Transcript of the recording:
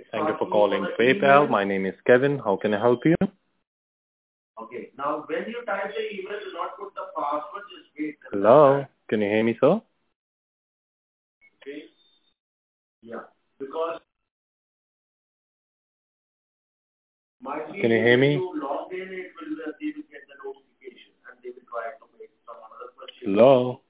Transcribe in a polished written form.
Thank you for calling PayPal. My name is Kevin. How can I help you? Okay. Now, when you type the email, do not put the password. Just wait. Hello? Can you hear me, sir? Okay. Yeah. Because can you hear me? You log in, they will get the notification and they will try to make some other question. Hello?